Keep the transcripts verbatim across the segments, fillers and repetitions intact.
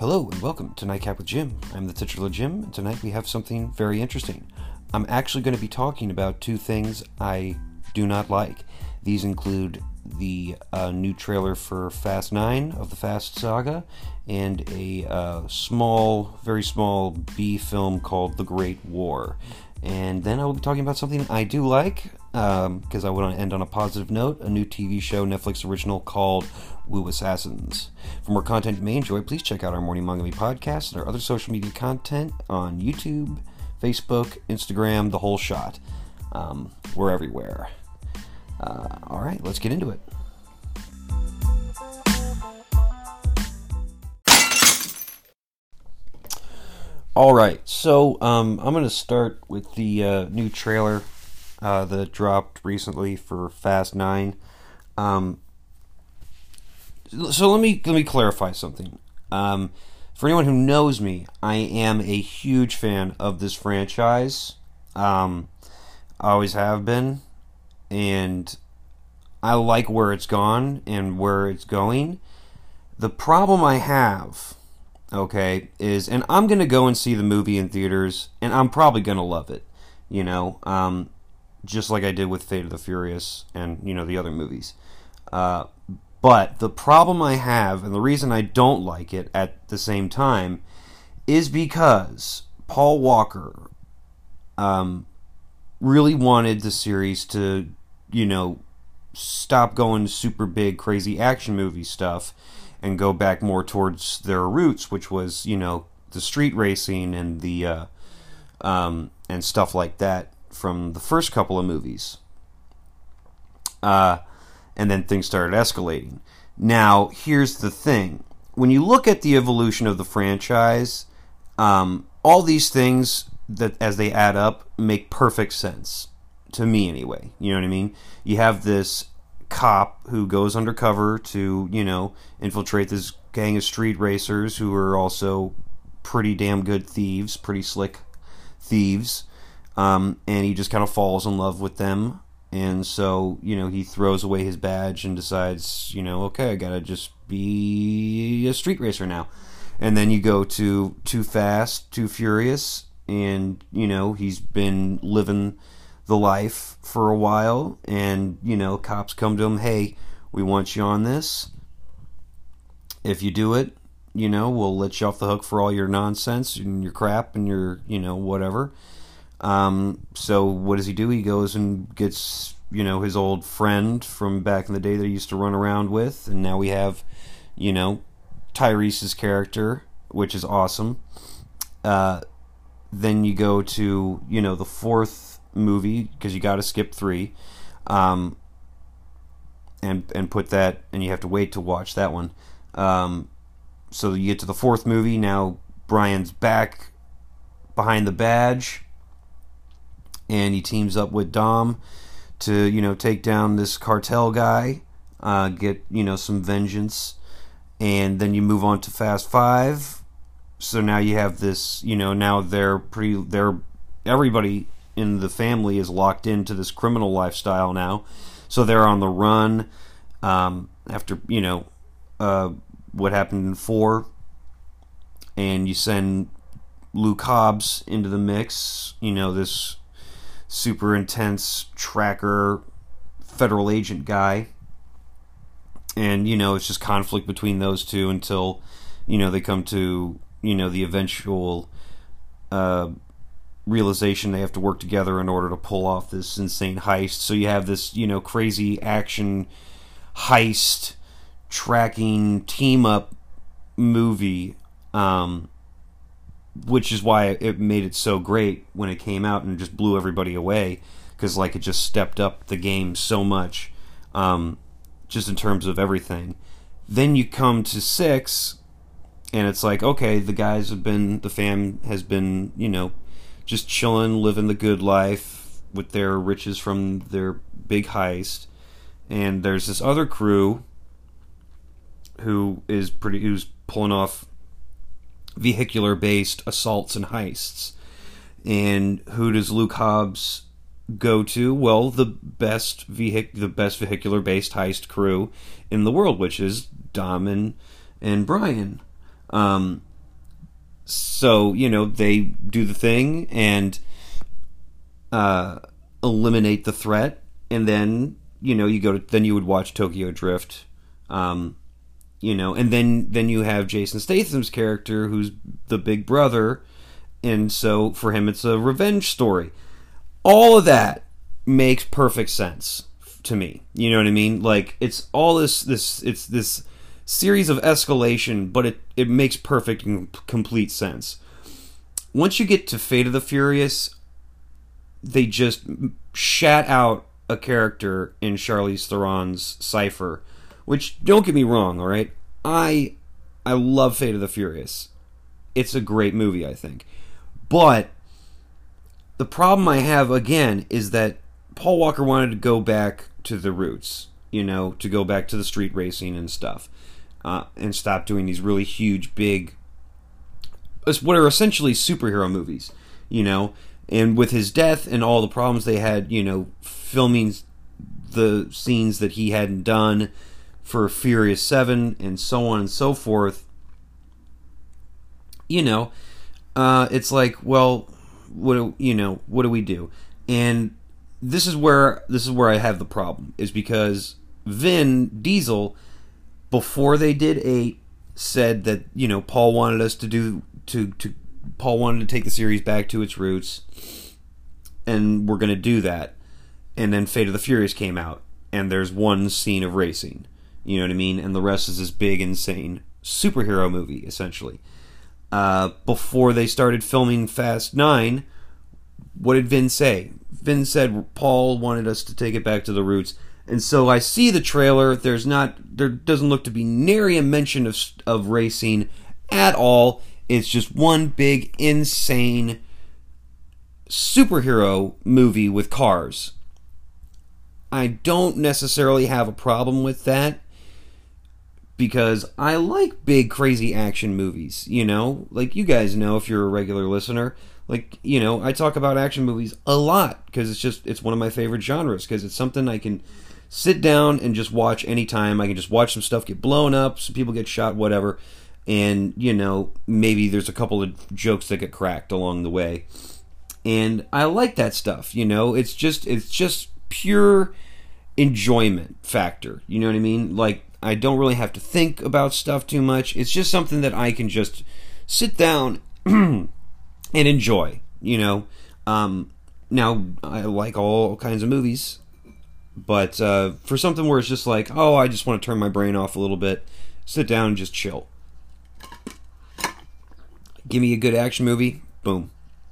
Hello and welcome to Nightcap with Jim. I'm the titular Jim, and tonight we have something very interesting. I'm actually going to be talking about two things I do not like. These include the uh, new trailer for Fast nine of the Fast Saga and a uh, small, very small B film called The Great War. And then I will be talking about something I do like, because um, I want to end on a positive note, a new T V show, Netflix original called Wu Assassins. For more content you may enjoy, please check out our Morning Manga Me podcast and our other social media content on YouTube, Facebook, Instagram, the whole shot. Um, we're everywhere. Uh, Alright, let's get into it. Alright, so um, I'm going to start with the uh, new trailer uh, that dropped recently for Fast nine. Um, so let me let me clarify something. Um, for anyone who knows me, I am a huge fan of this franchise. Um, I always have been, and I like where it's gone and where it's going. The problem I have, okay, is, and I'm going to go and see the movie in theaters, and I'm probably going to love it, you know, um, just like I did with Fate of the Furious and, you know, the other movies. Uh, but the problem I have, and the reason I don't like it at the same time, is because Paul Walker um, really wanted the series to, you know, stop going super big, crazy action movie stuff and go back more towards their roots, which was, you know, the street racing and the uh, um, and stuff like that from the first couple of movies. Uh, and then things started escalating. Now, here's the thing. When you look at the evolution of the franchise, um, all these things, that as they add up, make perfect sense. To me, anyway. You know what I mean? You have this cop who goes undercover to, you know, infiltrate this gang of street racers who are also pretty damn good thieves, pretty slick thieves, um, and he just kind of falls in love with them, and so, you know, he throws away his badge and decides, you know, okay, I gotta just be a street racer now. And then you go to Too Fast, Too Furious, and, you know, he's been living the life for a while, and, you know, cops come to him, hey, we want you on this. If you do it, you know, we'll let you off the hook for all your nonsense and your crap and your, you know, whatever. Um, so what does he do? He goes and gets, you know, his old friend from back in the day that he used to run around with, and now we have, you know, Tyrese's character, which is awesome. Uh, then you go to, you know, the fourth movie, because you got to skip three, um, and and put that, and you have to wait to watch that one. Um, so you get to the fourth movie. Now Brian's back behind the badge, and he teams up with Dom to, you know, take down this cartel guy, uh, get, you know, some vengeance, and then you move on to Fast Five. So now you have this, you know, now they're pretty, they're everybody in the family is locked into this criminal lifestyle now, so they're on the run um, after, you know, uh, what happened in four, and you send Luke Hobbs into the mix, you know, this super intense tracker federal agent guy, and, you know, it's just conflict between those two until, you know, they come to, you know, the eventual uh, realization they have to work together in order to pull off this insane heist. So you have this, you know, crazy action heist tracking team up movie, um, which is why it made it so great when it came out and just blew everybody away, because, like, it just stepped up the game so much, um, just in terms of everything. Then you come to six, and it's like, okay, the guys have been, the fam has been, you know, just chilling, living the good life with their riches from their big heist, and there's this other crew who is pretty, who's pulling off vehicular-based assaults and heists. And who does Luke Hobbs go to? Well, the best vehic- the best vehicular-based heist crew in the world, which is Dom and and Brian. Um, So, you know, they do the thing and uh, eliminate the threat, and then, you know, you go to, then you would watch Tokyo Drift, um, you know, and then, then you have Jason Statham's character, who's the big brother, and so for him it's a revenge story. All of that makes perfect sense to me. You know what I mean? Like, it's all this, this, it's this series of escalation, but it, it makes perfect and complete sense. Once you get to Fate of the Furious, they just shat out a character in Charlize Theron's Cypher, which, don't get me wrong, all right? I I love Fate of the Furious. It's a great movie, I think. But the problem I have, again, is that Paul Walker wanted to go back to the roots, you know, to go back to the street racing and stuff, uh, and stop doing these really huge, big, what are essentially superhero movies, you know. And with his death and all the problems they had, you know, filming the scenes that he hadn't done for Furious seven and so on and so forth, you know, uh, it's like, well, what do, you know, what do we do? And this is where this is where I have the problem, is because Vin Diesel, before they did eight, said that, you know, Paul wanted us to do to to Paul wanted to take the series back to its roots, and we're going to do that. And then Fate of the Furious came out, and there's one scene of racing, you know what I mean? And the rest is this big, insane superhero movie, essentially. Uh, before they started filming Fast nine, what did Vin say? Vin said Paul wanted us to take it back to the roots. And so I see the trailer. There's not, there doesn't look to be nary a mention of of racing at all. It's just one big, insane superhero movie with cars. I don't necessarily have a problem with that, because I like big, crazy action movies, you know? Like, you guys know, if you're a regular listener, like, you know, I talk about action movies a lot, because it's just, it's one of my favorite genres, because it's something I can sit down and just watch anytime. I can just watch some stuff get blown up, some people get shot, whatever. And, you know, maybe there's a couple of jokes that get cracked along the way. And I like that stuff, you know? It's just, it's just pure enjoyment factor, you know what I mean? Like, I don't really have to think about stuff too much. It's just something that I can just sit down and enjoy, you know? Um, now, I like all kinds of movies, but uh, for something where it's just like, oh, I just want to turn my brain off a little bit, sit down and just chill. Give me a good action movie, boom.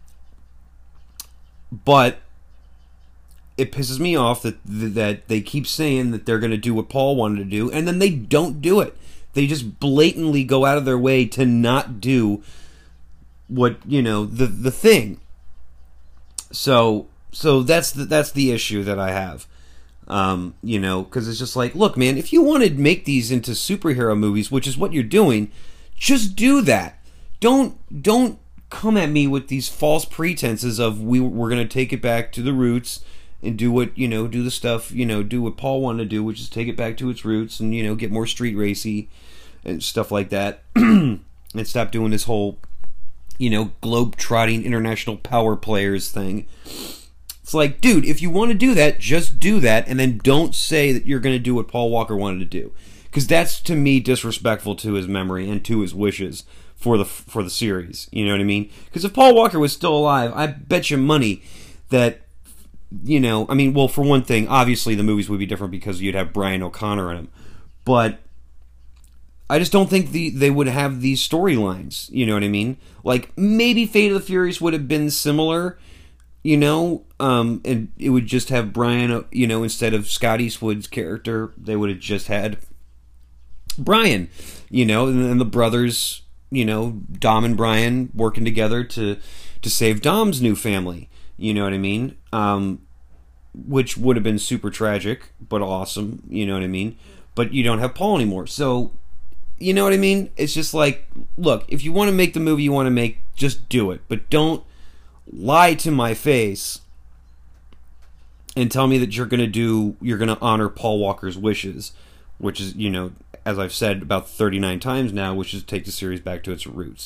But it pisses me off that that they keep saying that they're going to do what Paul wanted to do, and then they don't do it. They just blatantly go out of their way to not do what, you know, the the thing. So so that's the, that's the issue that I have. Um, you know, because it's just like, look, man, if you want to make these into superhero movies, which is what you're doing, just do that. Don't don't come at me with these false pretenses of we we're gonna take it back to the roots and do what, you know, do the stuff, you know, do what Paul wanted to do, which is take it back to its roots and, you know, get more street racy and stuff like that, and stop doing this whole, you know, globe-trotting international power players thing. It's like, dude, if you want to do that, just do that, and then don't say that you're gonna do what Paul Walker wanted to do, because that's, to me, disrespectful to his memory and to his wishes for the for the series. You know what I mean? Because if Paul Walker was still alive, I bet you money that, you know, I mean, well, for one thing, obviously the movies would be different because you'd have Brian O'Connor in them, but I just don't think the they would have these storylines. You know what I mean? Like, maybe Fate of the Furious would have been similar, you know, um, and it would just have Brian, you know, instead of Scott Eastwood's character, they would have just had Brian, you know, and then the brothers, you know, Dom and Brian working together to to save Dom's new family. You know what I mean? Um, which would have been super tragic, but awesome. You know what I mean? But you don't have Paul anymore. So, you know what I mean? It's just like, look, if you want to make the movie you want to make, just do it. But don't lie to my face and tell me that you're going to do, you're going to honor Paul Walker's wishes, which is, you know, as I've said about thirty-nine times now, which is take the series back to its roots.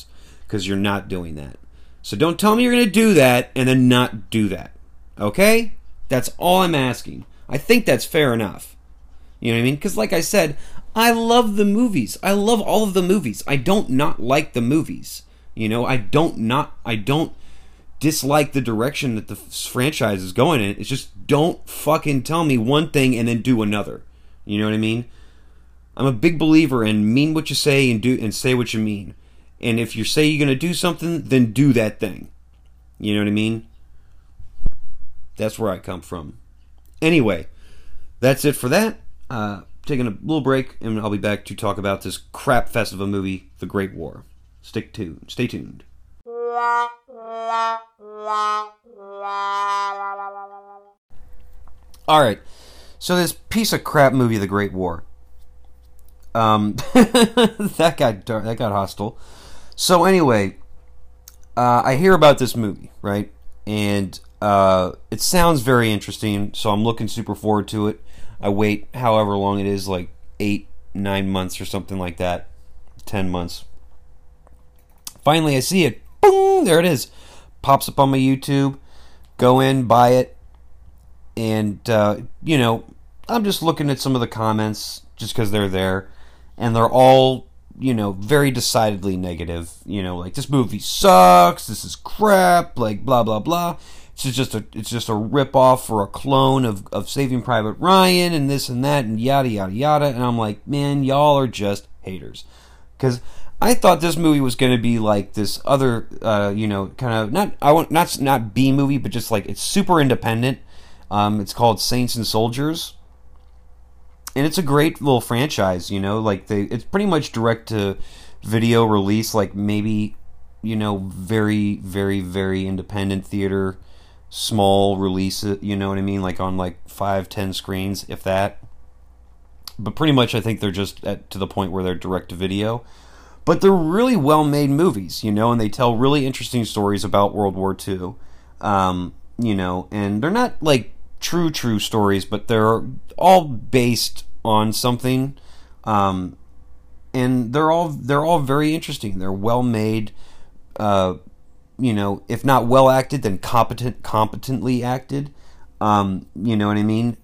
because you're not doing that. So don't tell me you're going to do that and then not do that. Okay? That's all I'm asking. I think that's fair enough. You know what I mean? Because like I said, I love the movies. I love all of the movies. I don't not like the movies. You know, I don't not, I don't dislike the direction that the franchise is going in. It's just don't fucking tell me one thing and then do another. You know what I mean? I'm a big believer in mean what you say and do and say what you mean. And if you say you're going to do something, then do that thing. You know what I mean? That's where I come from. Anyway, that's it for that. Uh, taking a little break, and I'll be back to talk about this crap fest of a movie, The Great War. Stick tuned. Stay tuned. Alright, so this piece of crap movie, The Great War. Um, that got dark, that got hostile. So anyway, uh, I hear about this movie, right? And uh, it sounds very interesting, so I'm looking super forward to it. I wait however long it is, like eight, nine months or something like that. Ten months. Finally, I see it. Boom! There it is. Pops up on my YouTube. Go in, buy it. And, uh, you know, I'm just looking at some of the comments just because they're there. And they're all, you know, very decidedly negative. You know, like, this movie sucks. This is crap. Like, blah, blah, blah. It's just a, it's just a rip-off or a clone of, of Saving Private Ryan and this and that and yada, yada, yada. And I'm like, man, y'all are just haters. Because I thought this movie was going to be like this other, uh, you know, kind of, not, I want, not, not B movie, but just like, it's super independent. Um, it's called Saints and Soldiers. And it's a great little franchise, you know, like they, it's pretty much direct to video release, like maybe, you know, very, very, very independent theater, small release, you know what I mean? Like on like five, ten screens, if that. But pretty much I think they're just at, to the point where they're direct to video. But they're really well-made movies, you know, and they tell really interesting stories about World War Two. Um, you know, and they're not like true, true stories, but they're all based on something. Um, and they're all they're all very interesting. They're well-made, uh, you know, if not well acted, then competent, competently acted. Um, you know what I mean?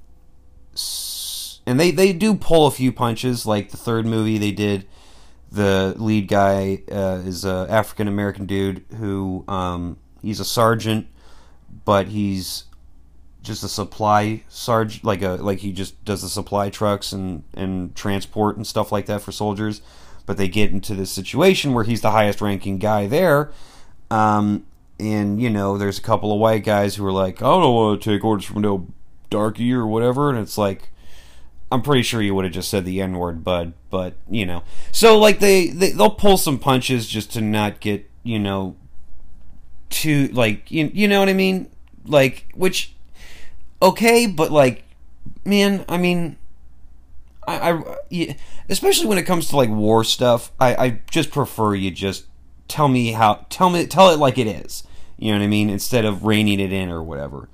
And they, they do pull a few punches, like the third movie they did. The lead guy uh, is a African American dude who um, he's a sergeant, but he's just a supply sergeant, like a like he just does the supply trucks and, and transport and stuff like that for soldiers. But they get into this situation where he's the highest ranking guy there, um, and you know there's a couple of white guys who are like, I don't want to take orders from no darky or whatever, and it's like, I'm pretty sure you would have just said the N-word, bud, but, you know. So, like, they, they, they'll pull some punches just to not get, you know, too, like, you, you know what I mean? Like, which, okay, but, like, man, I mean, I, I yeah, especially when it comes to, like, war stuff, I, I just prefer you just tell me how, tell me, tell it like it is, you know what I mean? Instead of reining it in or whatever.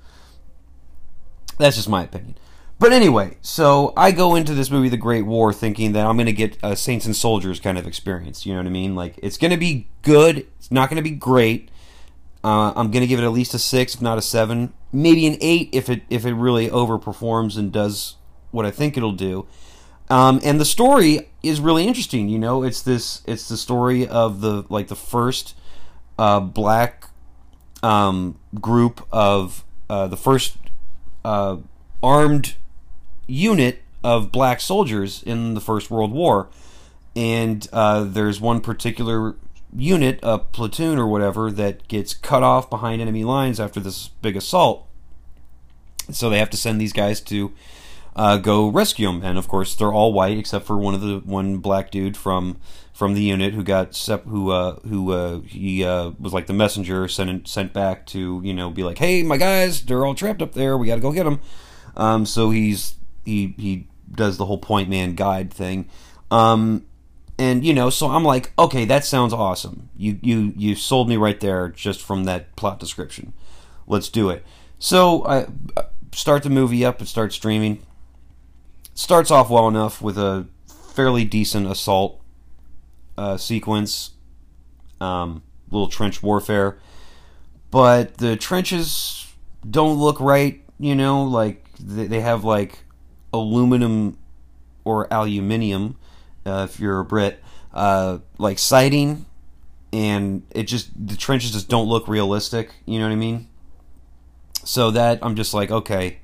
That's just my opinion. But anyway, so I go into this movie, The Great War, thinking that I'm going to get a Saints and Soldiers kind of experience. You know what I mean? Like, it's going to be good. It's not going to be great. Uh, I'm going to give it at least a six, if not a seven. Maybe an eight if it if it really overperforms and does what I think it'll do. Um, and the story is really interesting. You know, it's this. It's the story of the like the first uh, black um, group of uh, the first uh, armed unit of black soldiers in the First World War, and uh, there's one particular unit, a platoon or whatever, that gets cut off behind enemy lines after this big assault. So they have to send these guys to uh, go rescue them, and of course they're all white except for one of the one black dude from from the unit who got sep- who uh, who uh, he uh, was like the messenger sent sent back to you know be like, hey, my guys, they're all trapped up there. We got to go get them. Um, so he's he he does the whole point man guide thing, um, and you know, so I'm like, okay, that sounds awesome. You you you sold me right there just from that plot description. Let's do it. So I start the movie up and start streaming. Starts off well enough with a fairly decent assault uh, sequence. Um, little trench warfare. But the trenches don't look right, you know, like they have like aluminum or aluminium, uh, if you're a Brit, uh, like siding, and it just, the trenches just don't look realistic, you know what I mean? So that, I'm just like, okay,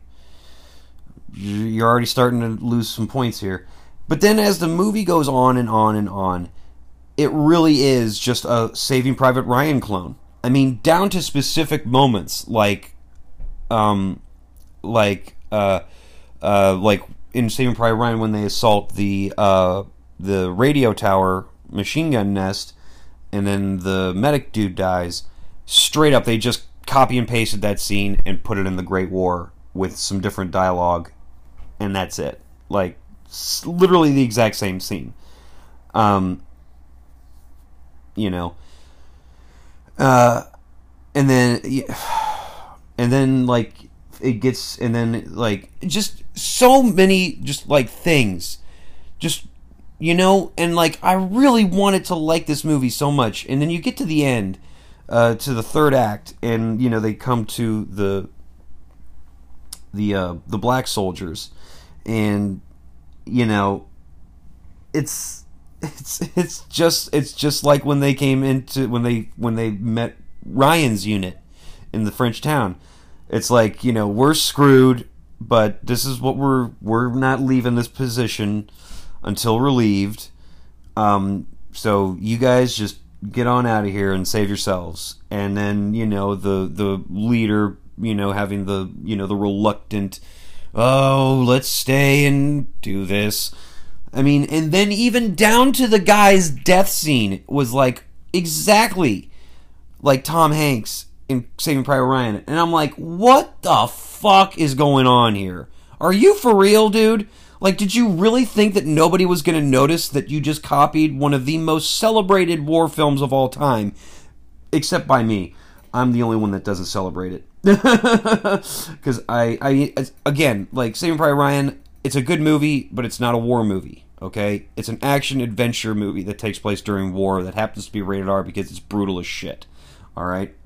you're already starting to lose some points here. But then as the movie goes on and on and on, it really is just a Saving Private Ryan clone. I mean, down to specific moments, like, um, like, uh, uh, like in Saving Private Ryan when they assault the uh, the radio tower machine gun nest, and then the medic dude dies. Straight up, they just copy and pasted that scene and put it in the Great War with some different dialogue, and that's it. Like, literally the exact same scene. Um, you know. Uh, and then, and then, like, it gets, and then, like, just so many, just, like, things. Just, you know, and, like, I really wanted to like this movie so much, and then you get to the end, uh, to the third act, and, you know, they come to the, the, uh, the black soldiers, and, you know, it's, It's it's just it's just like when they came into when they when they met Ryan's unit in the French town. It's like, you know, we're screwed, but this is what we're we're not leaving this position until relieved. Um, so you guys just get on out of here and save yourselves. And then, you know, the the leader, you know, having the you know the reluctant, oh, let's stay and do this. I mean, and then even down to the guy's death scene was like exactly like Tom Hanks in Saving Private Ryan. And I'm like, what the fuck is going on here? Are you for real, dude? Like, did you really think that nobody was going to notice that you just copied one of the most celebrated war films of all time? Except by me. I'm the only one that doesn't celebrate it. Because I, I, again, like Saving Private Ryan, it's a good movie, but it's not a war movie. Okay, it's an action-adventure movie that takes place during war that happens to be rated R because it's brutal as shit. Alright?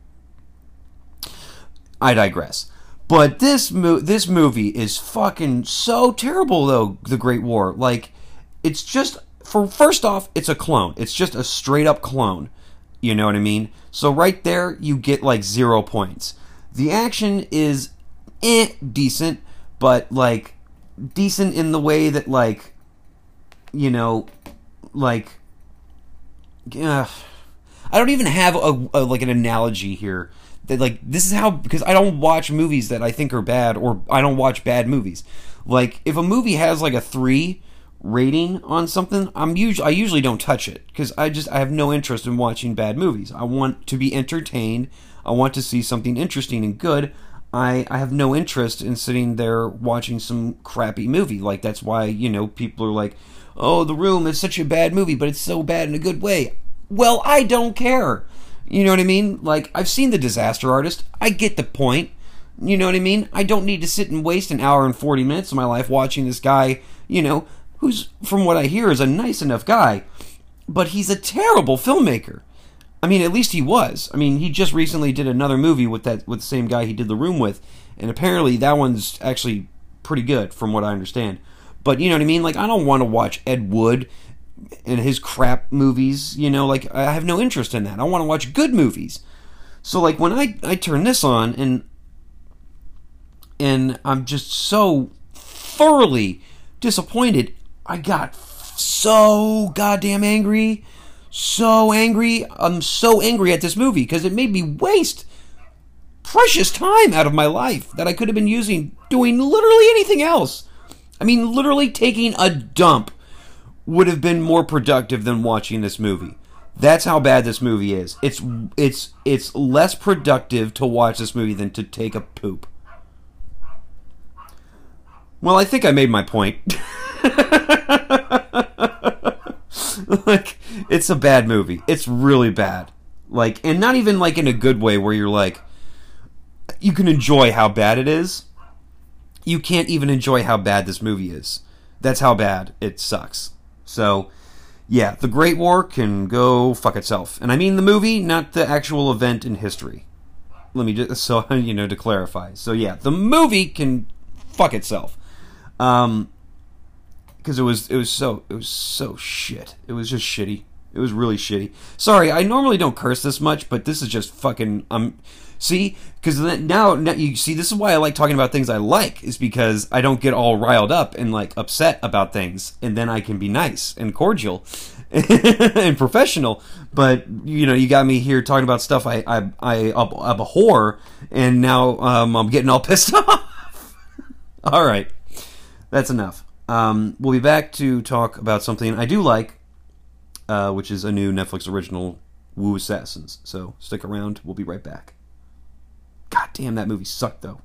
I digress. But this, mo- this movie is fucking so terrible, though, The Great War. Like, it's just, for first off, it's a clone. It's just a straight-up clone. You know what I mean? So right there, you get, like, zero points. The action is, eh, decent, but, like, decent in the way that, like, you know, like, uh, I don't even have a, a like an analogy here. That, like, this is how, because I don't watch movies that I think are bad, or I don't watch bad movies. Like, if a movie has like a three rating on something, I'm usually I usually don't touch it because I just I have no interest in watching bad movies. I want to be entertained. I want to see something interesting and good. I, I have no interest in sitting there watching some crappy movie. Like, that's why, you know, people are like, oh, The Room is such a bad movie, but it's so bad in a good way. Well, I don't care. You know what I mean? Like, I've seen The Disaster Artist. I get the point. You know what I mean? I don't need to sit and waste an hour and forty minutes of my life watching this guy, you know, who's, from what I hear, is a nice enough guy. But he's a terrible filmmaker. I mean, at least he was. I mean, he just recently did another movie with that with the same guy he did The Room with, and apparently that one's actually pretty good, from what I understand. But, you know what I mean? Like, I don't want to watch Ed Wood and his crap movies, you know? Like, I have no interest in that. I want to watch good movies. So, like, when I, I turn this on, and and I'm just so thoroughly disappointed, I got so goddamn angry. So angry. I'm so angry at this movie because it made me waste precious time out of my life that I could have been using doing literally anything else. I mean, literally taking a dump would have been more productive than watching this movie. That's how bad this movie is. It's it's it's less productive to watch this movie than to take a poop. Well, I think I made my point. Like, it's a bad movie. It's really bad. Like, and not even like in a good way where you're like, you can enjoy how bad it is. You can't even enjoy how bad this movie is. That's how bad it sucks. So, yeah, the Great War can go fuck itself. And I mean the movie, not the actual event in history. Let me just, so, you know, to clarify. So yeah, the movie can fuck itself. Um, because it was, it was so, it was so shit. It was just shitty. It was really shitty. Sorry, I normally don't curse this much, but this is just fucking, um, see? Because now, now, you see, this is why I like talking about things I like, is because I don't get all riled up and, like, upset about things, and then I can be nice and cordial and professional. But, you know, you got me here talking about stuff I, I, I abhor, and now um, I'm getting all pissed off. All right. That's enough. Um, we'll be back to talk about something I do like, uh, which is a new Netflix original, Wu Assassins. So stick around. We'll be right back. God damn, that movie sucked, though.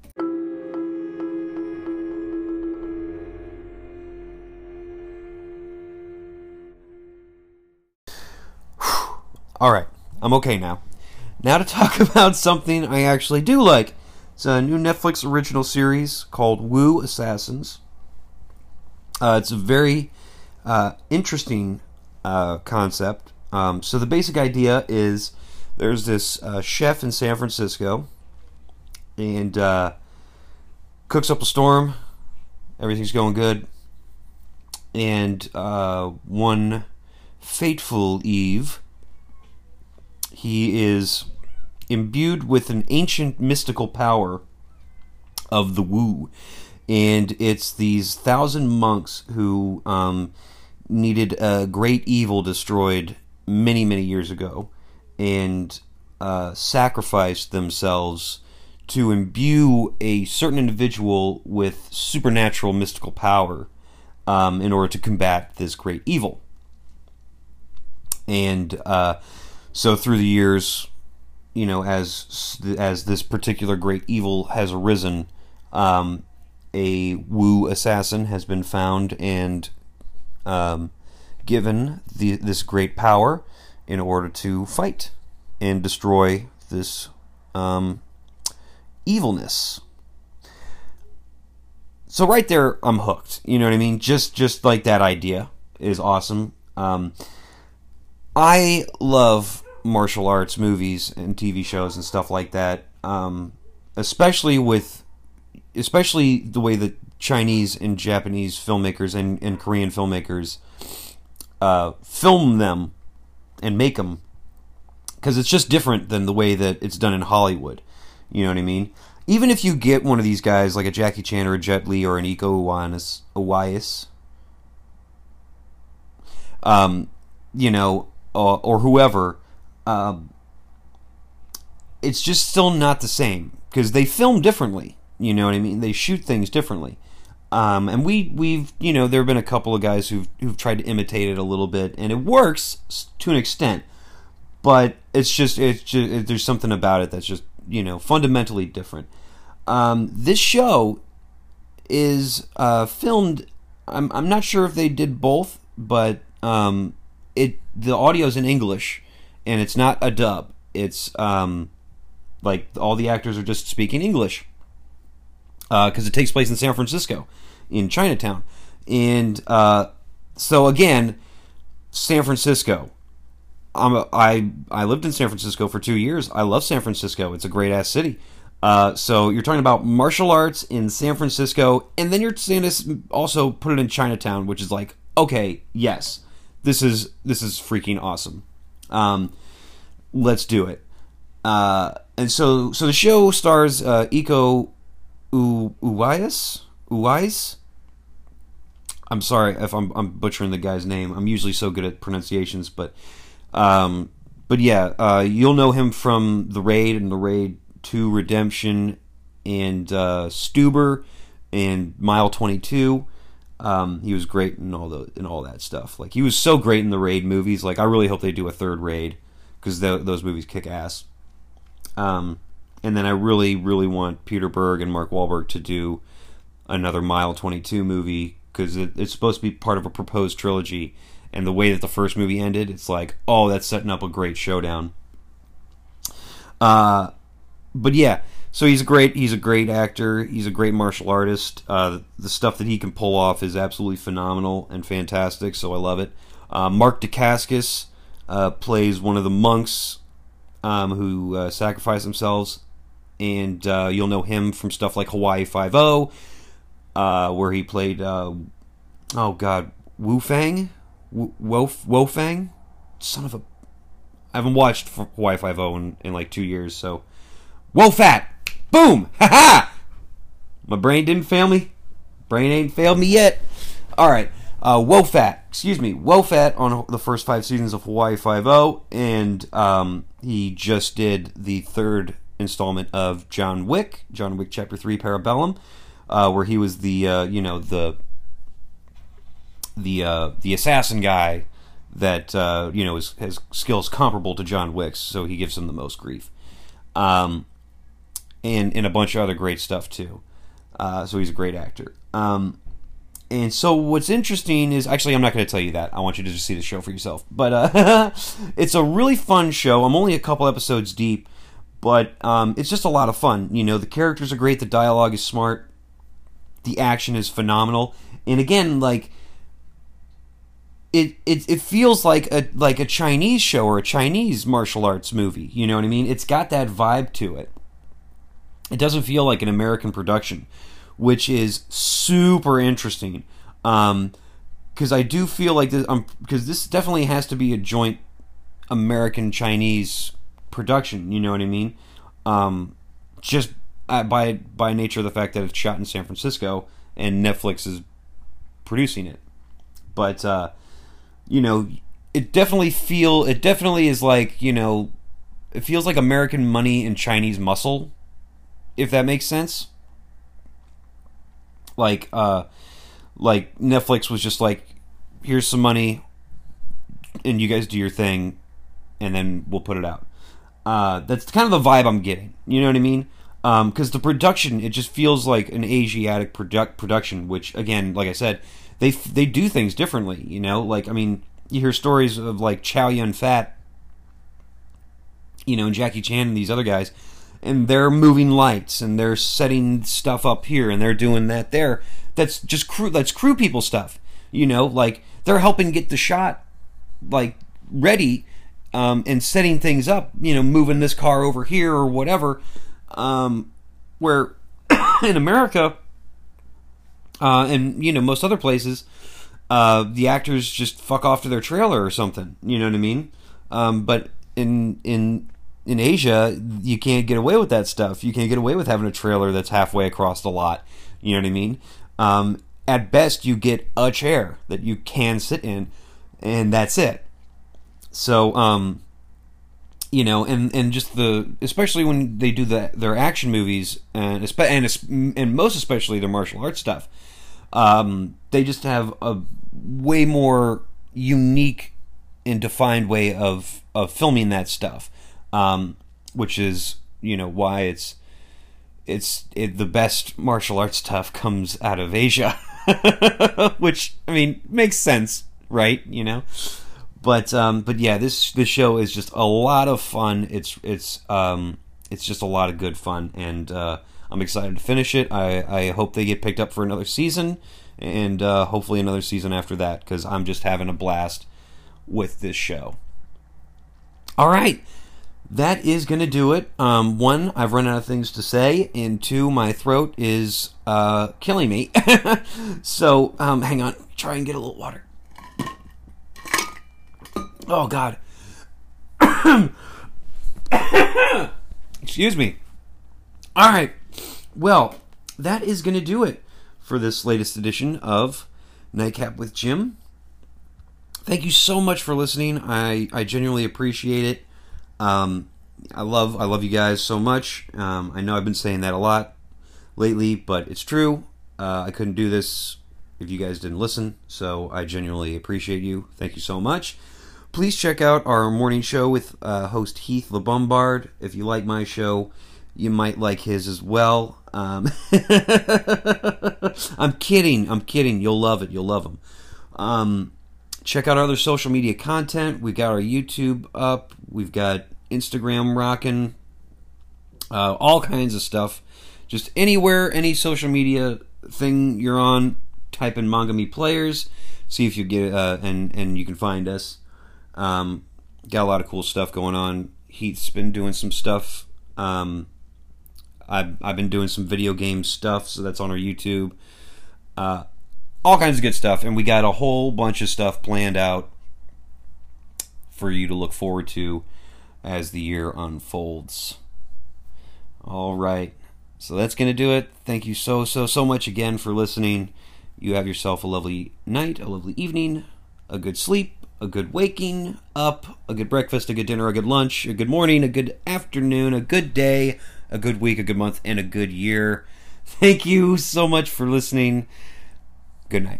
All right. I'm okay now. Now to talk about something I actually do like. It's a new Netflix original series called Wu Assassins. Uh, it's a very uh, interesting uh, concept. Um, so the basic idea is there's this uh, chef in San Francisco, and uh, cooks up a storm. Everything's going good. And uh, one fateful eve, he is imbued with an ancient mystical power of the Wu. And it's these thousand monks who um, needed a great evil destroyed many, many years ago, and uh, sacrificed themselves to imbue a certain individual with supernatural mystical power um, in order to combat this great evil. And uh, so through the years, you know, as as this particular great evil has arisen, um, a Wu assassin has been found and um, given the, this great power in order to fight and destroy this um, evilness. So right there, I'm hooked. You know what I mean? Just just like that idea is awesome. Um, I love martial arts movies and T V shows and stuff like that, um, especially with, especially the way that Chinese and Japanese filmmakers and, and Korean filmmakers uh, film them and make them, because it's just different than the way that it's done in Hollywood. You know what I mean? Even if you get one of these guys like a Jackie Chan or a Jet Li or an Iko Uwais, Uwais um, you know, or, or whoever, uh, it's just still not the same, because they film differently. You know what I mean? They shoot things differently. Um, and we, we've, you know, there have been a couple of guys who've, who've tried to imitate it a little bit, and it works to an extent, but it's just, it's just, it, there's something about it that's just, you know, fundamentally different. Um, this show is, uh, filmed, I'm, I'm not sure if they did both, but, um, it, the audio's in English, and it's not a dub. It's, um, like, all the actors are just speaking English. Because uh, it takes place in San Francisco, in Chinatown. And uh, so, again, San Francisco. I'm a, I, I lived in San Francisco for two years. I love San Francisco. It's a great-ass city. Uh, so you're talking about martial arts in San Francisco, and then you're saying this also put it in Chinatown, which is like, okay, yes, this is this is freaking awesome. Um, let's do it. Uh, and so so the show stars uh, Iko U- Uwais? Uwais? I'm sorry if I'm, I'm butchering the guy's name. I'm usually so good at pronunciations, but um, but yeah, uh, you'll know him from The Raid and The Raid two Redemption and uh, Stuber and Mile twenty-two. Um, he was great in all the in all that stuff. Like, he was so great in the Raid movies. Like, I really hope they do a third Raid, because th- those movies kick ass. Um, and then I really, really want Peter Berg and Mark Wahlberg to do another Mile twenty-two movie, because it, it's supposed to be part of a proposed trilogy. And the way that the first movie ended, it's like, oh, that's setting up a great showdown. Uh, but yeah, so he's a great, he's a great actor. He's a great martial artist. Uh, the stuff that he can pull off is absolutely phenomenal and fantastic. So I love it. Uh, Mark Dacascos uh, plays one of the monks um, who uh, sacrifice themselves, and uh, you'll know him from stuff like Hawaii Five-O, uh, where he played, uh, oh god, Wu Fang? Wo, Wo, Wo Fang? Son of a... I haven't watched Hawaii Five-O in, in like two years, so... Wo Fat! Boom! Ha ha! My brain didn't fail me. Brain ain't failed me yet. Alright, uh, Wo Fat, excuse me, Wo Fat on the first five seasons of Hawaii Five-O, and um, he just did the third installment of John Wick, John Wick Chapter three Parabellum, uh, where he was the, uh, you know, the the uh, the assassin guy that, uh, you know, is, has skills comparable to John Wick's, so he gives him the most grief. Um, and, and a bunch of other great stuff, too. Uh, so he's a great actor. Um, and so what's interesting is... Actually, I'm not going to tell you that. I want you to just see the show for yourself. But uh, it's a really fun show. I'm only a couple episodes deep. But um, it's just a lot of fun. You know, the characters are great. The dialogue is smart. The action is phenomenal. And again, like... It, it it feels like a like a Chinese show or a Chinese martial arts movie. You know what I mean? It's got that vibe to it. It doesn't feel like an American production, which is super interesting. Um, because I do feel like this, um, because this definitely has to be a joint American-Chinese production. You know what I mean? Um, just uh, by by nature of the fact that it's shot in San Francisco and Netflix is producing it. But uh, you know, it definitely feel it definitely is like, you know, it feels like American money and Chinese muscle. If that makes sense. Like, uh, like Netflix was just like, here's some money, and you guys do your thing, and then we'll put it out. Uh, that's kind of the vibe I'm getting. You know what I mean? Because um, the production, it just feels like an Asiatic produ- production, which, again, like I said, they they do things differently. You know, like, I mean, you hear stories of like Chow Yun-Fat, you know, and Jackie Chan and these other guys. And they're moving lights, and they're setting stuff up here, and they're doing that there. That's just crew. That's crew people stuff. You know, like they're helping get the shot, like ready, um, and setting things up. You know, moving this car over here or whatever. Um, where in America, uh, and you know most other places, uh, the actors just fuck off to their trailer or something. You know what I mean? Um, but in in In Asia, you can't get away with that stuff. You can't get away with having a trailer that's halfway across the lot. You know what I mean? Um, at best, you get a chair that you can sit in, and that's it. So, um, you know, and, and just the... Especially when they do the, their action movies, and, and, and most especially their martial arts stuff, um, they just have a way more unique and defined way of, of filming that stuff. Um, which is, you know, why it's it's it, the best martial arts stuff comes out of Asia, which I mean makes sense, right? You know, but um, but yeah, this this show is just a lot of fun. It's it's um, it's just a lot of good fun, and uh, I'm excited to finish it. I I hope they get picked up for another season, and uh, hopefully another season after that, because I'm just having a blast with this show. All right. That is going to do it. Um, one, I've run out of things to say, and two, my throat is uh, killing me. So, um, hang on. Try and get a little water. Oh, God. Excuse me. All right. Well, that is going to do it for this latest edition of Nightcap with Jim. Thank you so much for listening. I, I genuinely appreciate it. Um, I love I love you guys so much. Um, I know I've been saying that a lot lately, but it's true. Uh, I couldn't do this if you guys didn't listen, so I genuinely appreciate you. Thank you so much. Please check out our morning show with uh, host Heath LeBombard. If you like my show, you might like his as well. Um, I'm kidding. I'm kidding. You'll love it. You'll love him. Um, Check out our other social media content. We've got our YouTube up. We've got Instagram rocking. Uh, all kinds of stuff. Just anywhere, any social media thing you're on, type in Manga Me Players, see if you get uh, and and you can find us. Um, got a lot of cool stuff going on. Heath's been doing some stuff. Um, I've I've been doing some video game stuff, so that's on our YouTube. Uh, all kinds of good stuff, and we got a whole bunch of stuff planned out for you to look forward to as the year unfolds. All right, so that's going to do it. Thank you so, so, so much again for listening. You have yourself a lovely night, a lovely evening, a good sleep, a good waking up, a good breakfast, a good dinner, a good lunch, a good morning, a good afternoon, a good day, a good week, a good month, and a good year. Thank you so much for listening. Good night.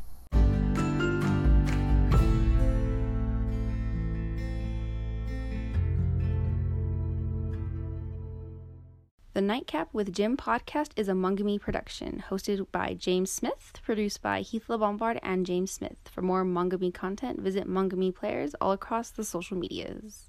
The Nightcap with Jim podcast is a Manga Me production, hosted by James Smith, produced by Heath LeBombard and James Smith. For more Manga Me content, visit Manga Me Players all across the social medias.